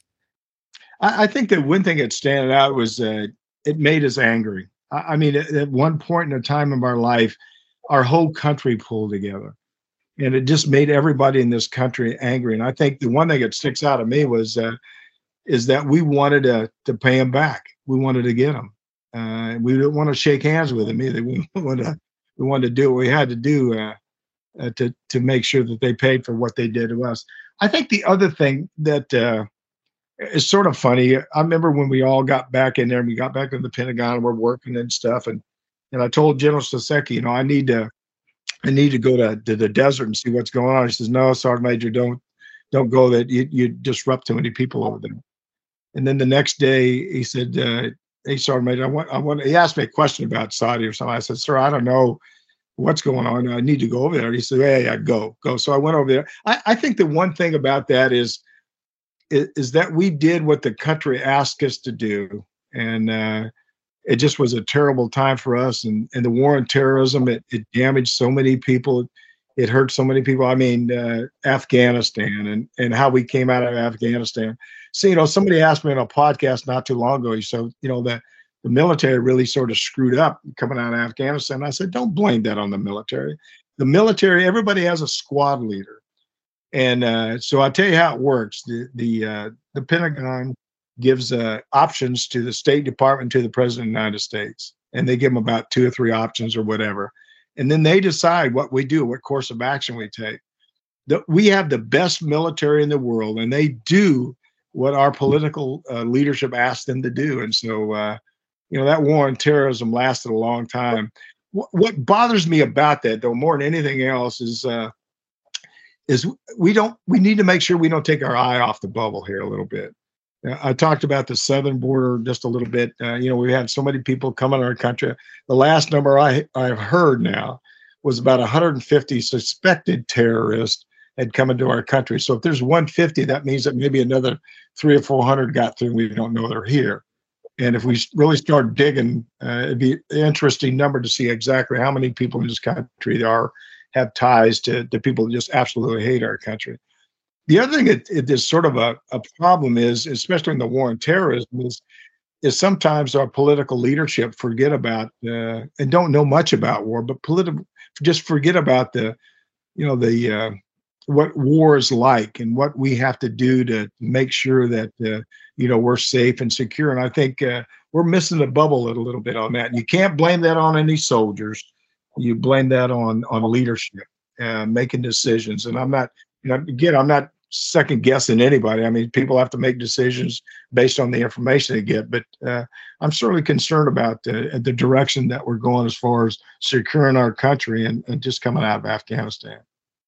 I, I think that one thing that stands out was uh, it made us angry. I, I mean, at, at one point in a time of our life, our whole country pulled together, and it just made everybody in this country angry. And I think the one thing that sticks out of me was uh, is that we wanted to to pay them back. We wanted to get them. Uh, we didn't want to shake hands with them either. We wanted to, we wanted to do what we had to do. Uh, Uh, to to make sure that they paid for what they did to us. I think the other thing that uh, is sort of funny, I remember when we all got back in there and we got back to the Pentagon and we're working and stuff, and and I told General Saseki, you know, I need to I need to go to, to the desert and see what's going on. He says, "No, Sergeant Major, don't don't go. That you, you disrupt too many people over there." And then the next day he said, uh, "Hey, Sergeant Major, I want I want." He asked me a question about Saudi or something. I said, "Sir, I don't know what's going on. I need to go over there." He said, "Hey, yeah, go, go." So I went over there. I, I think the one thing about that is, is, is that we did what the country asked us to do. And uh, it just was a terrible time for us. And, and the war on terrorism, it, it damaged so many people. It hurt so many people. I mean, uh, Afghanistan and, and how we came out of Afghanistan. So, you know, somebody asked me on a podcast not too long ago, he said, you know, that the military really sort of screwed up coming out of Afghanistan. I said, don't blame that on the military. The military, everybody has a squad leader. And uh, so I'll tell you how it works. The the uh, the Pentagon gives uh, options to the State Department, to the President of the United States. And they give them about two or three options or whatever. And then they decide what we do, what course of action we take. the, we have the best military in the world, and they do what our political uh, leadership asked them to do. And so, uh, you know, that war on terrorism lasted a long time. What, what bothers me about that, though, more than anything else, is uh, is we don't we need to make sure we don't take our eye off the bubble here a little bit. Uh, I talked about the southern border just a little bit. Uh, you know, we have so many people coming to our country. The last number I I've heard now was about one hundred fifty suspected terrorists had come into our country. So if there's one hundred fifty, that means that maybe another three or four hundred got through. We don't know they're here. And if we really start digging, uh, it'd be an interesting number to see exactly how many people in this country there are have ties to, to people who just absolutely hate our country. The other thing that it is sort of a, a problem is, especially in the war on terrorism, is, is sometimes our political leadership forget about uh, and don't know much about war, but political just forget about the, you know, the uh, what war is like and what we have to do to make sure that uh, you know we're safe and secure. And I think uh, we're missing the bubble a little bit on that. And you can't blame that on any soldiers. You blame that on on leadership, uh, making decisions. And I'm not, you know, again, I'm not second guessing anybody. I mean, people have to make decisions based on the information they get. But uh, I'm certainly concerned about uh, the direction that we're going as far as securing our country and, and just coming out of Afghanistan.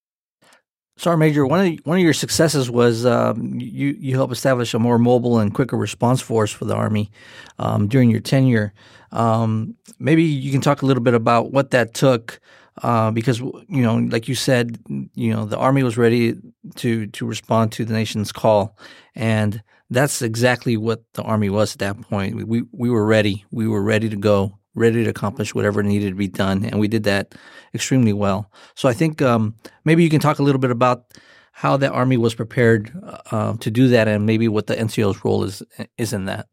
Sergeant Major, one of the, one of your successes was um, you you helped establish a more mobile and quicker response force for the Army um, during your tenure. Um, maybe you can talk a little bit about what that took, uh, because you know, like you said, you know, the Army was ready to to respond to the nation's call, and that's exactly what the Army was at that point. We we were ready. We were ready to go, ready to accomplish whatever needed to be done, and we did that extremely well. So I think um, maybe you can talk a little bit about how the Army was prepared uh, to do that, and maybe what the N C O's role is is in that.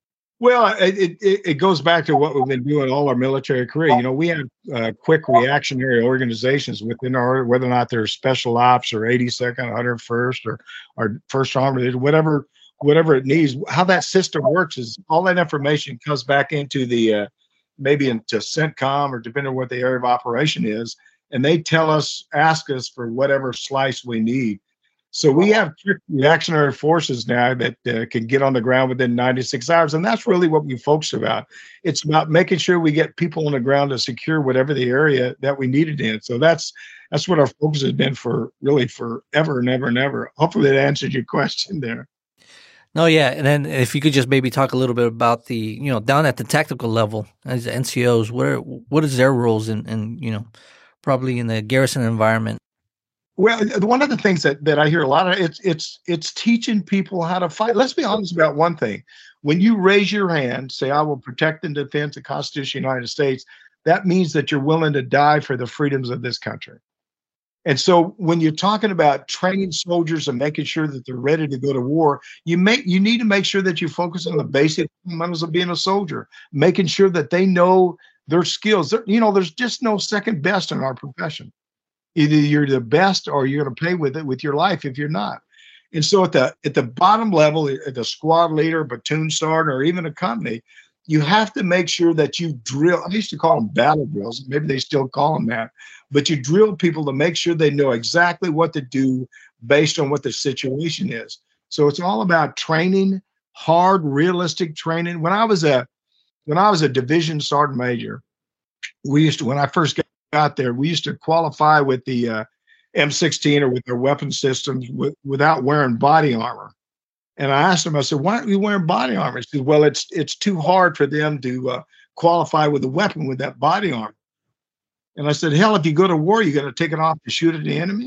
Well, it, it it goes back to what we've been doing all our military career. You know, we have uh, quick reactionary organizations within our, whether or not they're special ops or eighty-second, one hundred first, or our first armored, whatever whatever it needs. How that system works is all that information comes back into the uh, maybe into CENTCOM, or depending on what the area of operation is, and they tell us, ask us for whatever slice we need. So we have reactionary forces now that uh, can get on the ground within ninety-six hours, and that's really what we focus about. It's about making sure we get people on the ground to secure whatever the area that we needed in. So that's that's what our focus has been for really forever and ever and ever. Hopefully that answered your question there. No, yeah, and then if you could just maybe talk a little bit about the, you know, down at the tactical level as the N C Os, what are what is their roles in, in you know, probably in the garrison environment? Well, one of the things that, that I hear a lot of, it's it's it's teaching people how to fight. Let's be honest about one thing. When you raise your hand, say, I will protect and defend the Constitution of the United States, that means that you're willing to die for the freedoms of this country. And so when you're talking about training soldiers and making sure that they're ready to go to war, you make you need to make sure that you focus on the basic fundamentals of being a soldier, making sure that they know their skills. They're, you know, there's just no second best in our profession. Either you're the best or you're going to pay with it with your life if you're not. And so at the at the bottom level, at the squad leader, platoon sergeant, or even a company, you have to make sure that you drill. I used to call them battle drills. Maybe they still call them that. But you drill people to make sure they know exactly what to do based on what the situation is. So it's all about training, hard, realistic training. When I was a when I was a division sergeant major, we used to, when I first got out there, we used to qualify with the uh, M sixteen or with their weapon systems with, without wearing body armor. And I asked them, I said, why aren't you wearing body armor? He said, well, it's it's too hard for them to uh, qualify with a weapon with that body armor. And I said, hell, if you go to war, you're going to take it off to shoot at the enemy?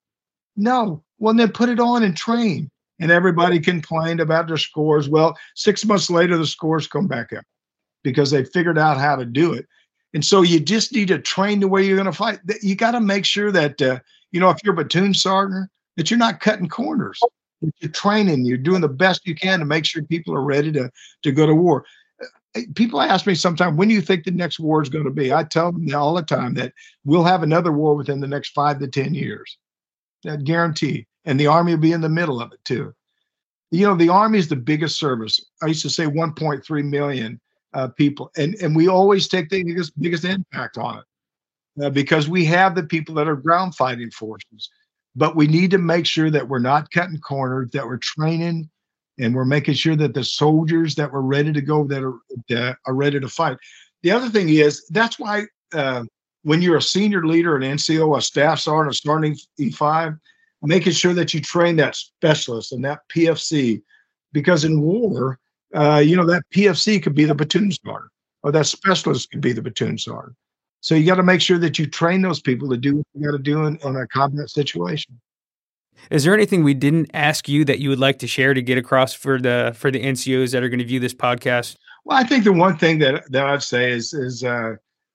No. Well, then put it on and train. And everybody complained about their scores. Well, six months later, the scores come back up because they figured out how to do it. And so you just need to train the way you're going to fight. You got to make sure that, uh, you know, if you're a platoon sergeant, that you're not cutting corners. You're training. You're doing the best you can to make sure people are ready to, to go to war. People ask me sometimes, when do you think the next war is going to be? I tell them all the time that we'll have another war within the next five to ten years. That guarantee. And the Army will be in the middle of it too. You know, the Army is the biggest service. I used to say one point three million uh, people. And, and we always take the biggest, biggest impact on it uh, because we have the people that are ground fighting forces. but we need to make sure that we're not cutting corners, that we're training, and we're making sure that the soldiers that we're ready to go, that are, that are ready to fight. The other thing is, that's why uh, when you're a senior leader, an N C O, a staff sergeant, a starting E five, making sure that you train that specialist and that P F C, because in war, uh, you know, that P F C could be the platoon sergeant, or that specialist could be the platoon sergeant. So you got to make sure that you train those people to do what you got to do in, in a combat situation. Is there anything we didn't ask you that you would like to share to get across for the for the N C Os that are going to view this podcast? Well, I think the one thing that that I'd say is is uh,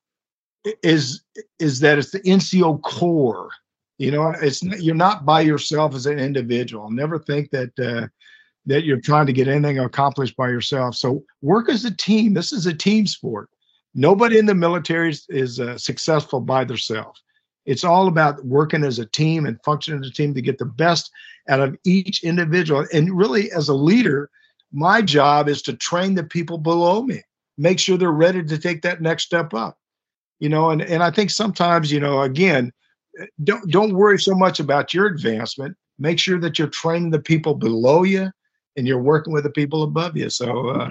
is is that it's the N C O core. You know, it's you're not by yourself as an individual. Never think that uh, that you're trying to get anything accomplished by yourself. So work as a team. This is a team sport. Nobody in the military is, is uh, successful by themselves. It's all about working as a team and functioning as a team to get the best out of each individual. And really, as a leader, my job is to train the people below me, make sure they're ready to take that next step up. You know, and, and I think sometimes, you know, again, don't don't worry so much about your advancement. Make sure that you're training the people below you and you're working with the people above you. So uh,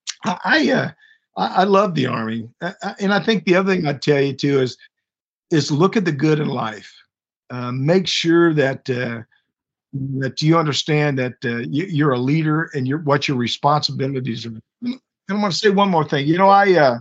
I uh, I, I love the Army. I, I, and I think the other thing I'd tell you too is, is look at the good in life. Uh, make sure that uh, that you understand that uh, you, you're a leader and you're, what your responsibilities are. And I want to say one more thing. You know, I uh,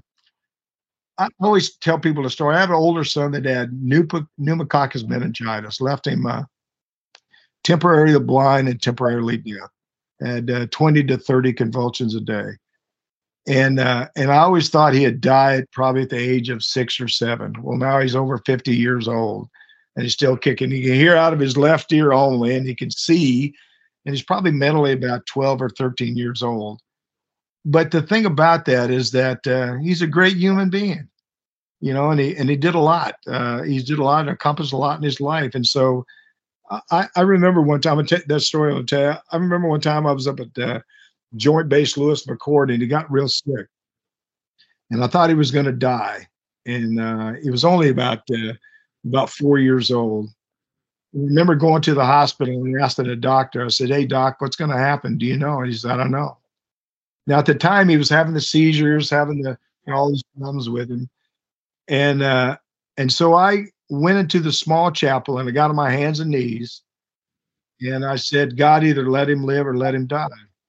I always tell people the story. I have an older son that had pneumococcus meningitis, left him uh, temporarily blind and temporarily deaf, had uh, twenty to thirty convulsions a day. And uh, and I always thought he had died probably at the age of six or seven. Well, now he's over fifty years old and he's still kicking. He can hear out of his left ear only, and he can see, and he's probably mentally about twelve or thirteen years old. But the thing about that is that uh, he's a great human being, you know, and he and he did a lot. Uh, he did a lot and accomplished a lot in his life. And so I, I remember one time, I'll tell that story I'll tell you. I remember one time I was up at uh, Joint Base Lewis McChord, and he got real sick. And I thought he was going to die. And uh, he was only about uh, about four years old. I remember going to the hospital and asking the doctor, I said, "Hey, doc, what's going to happen? Do you know?" And he said, "I don't know." Now, at the time, he was having the seizures, having the you know, all these problems with him. And uh, and so I went into the small chapel and I got on my hands and knees. And I said, "God, either let him live or let him die."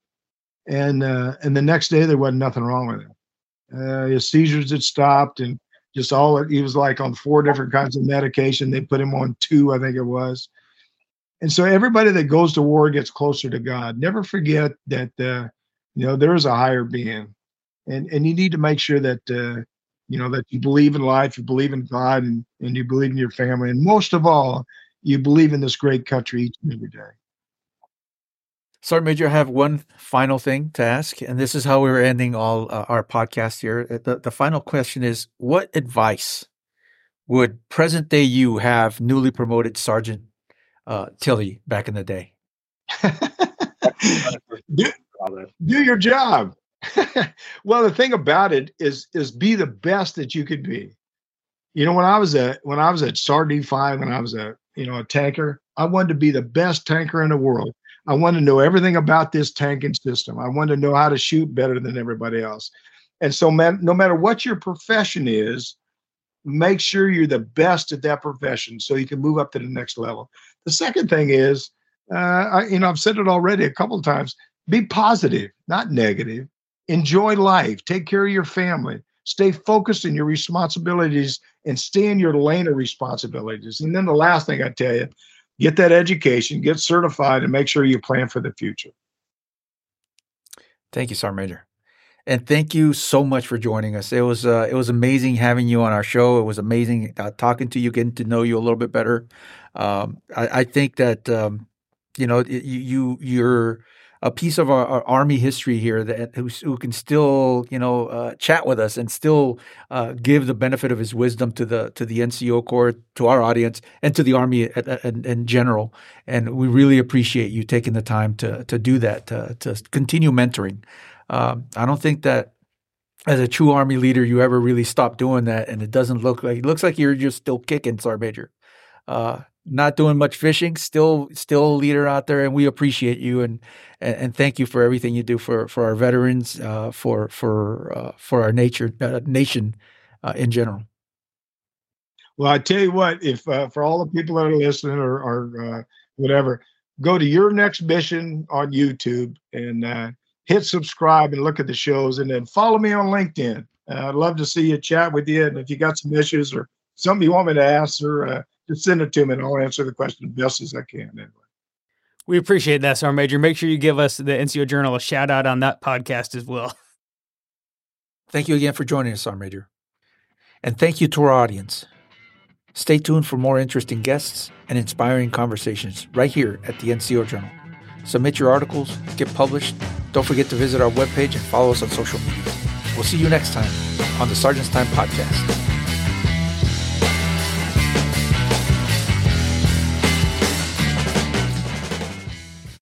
And uh, and the next day, there wasn't nothing wrong with him. Uh, his seizures had stopped, and just all he was like on four different kinds of medication. They put him on two, I think it was. And so everybody that goes to war gets closer to God. Never forget that uh, you know there is a higher being, and and you need to make sure that uh, you know that you believe in life, you believe in God, and and you believe in your family, and most of all, you believe in this great country each and every day. Sergeant Major, I have one final thing to ask, and this is how we're ending all uh, our podcast here. The, the final question is, what advice would present-day you have newly promoted Sergeant uh, Tilley back in the day? do, do your job. Well, the thing about it is, is be the best that you could be. You know, when I was a when I was at Sergeant E five, when I was a you know a tanker, I wanted to be the best tanker in the world. I wanted to know everything about this tanking system. I wanted to know how to shoot better than everybody else. And so, man, no matter what your profession is, make sure you're the best at that profession so you can move up to the next level. The second thing is, uh, I, you know, I've said it already a couple of times, be positive, not negative. Enjoy life. Take care of your family. Stay focused in your responsibilities and stay in your lane of responsibilities. And then the last thing I tell you, get that education, get certified, and make sure you plan for the future. Thank you, Sergeant Major. And thank you so much for joining us. It was uh, it was amazing having you on our show. It was amazing uh, talking to you, getting to know you a little bit better. Um, I, I think that, um, you know, you, you, you're a piece of our, our Army history here that who, who can still, you know, uh, chat with us and still uh, give the benefit of his wisdom to the to the N C O Corps, to our audience, and to the Army in, in general. And we really appreciate you taking the time to to do that, to, to continue mentoring. Um, I don't think that as a true Army leader you ever really stop doing that, and it doesn't look like it looks like you're just still kicking, Sergeant Major. Uh, not doing much fishing, still still a leader out there, and we appreciate you and and, and thank you for everything you do for for our veterans, uh, for for uh, for our nature uh, nation uh, in general. Well, I tell you what, if uh, for all the people that are listening or, or uh, whatever, go to Your Next Mission on YouTube and uh, hit subscribe and look at the shows, and then follow me on LinkedIn. Uh, I'd love to see you, chat with you, and if you got some issues or something you want me to ask, or uh, just send it to me, and I'll answer the question as best as I can. Anyway. We appreciate that, Sergeant Major. Make sure you give us the N C O Journal a shout out on that podcast as well. Thank you again for joining us, Sergeant Major, and thank you to our audience. Stay tuned for more interesting guests and inspiring conversations right here at the N C O Journal. Submit your articles, get published. Don't forget to visit our webpage and follow us on social media. We'll see you next time on the Sergeant's Time Podcast.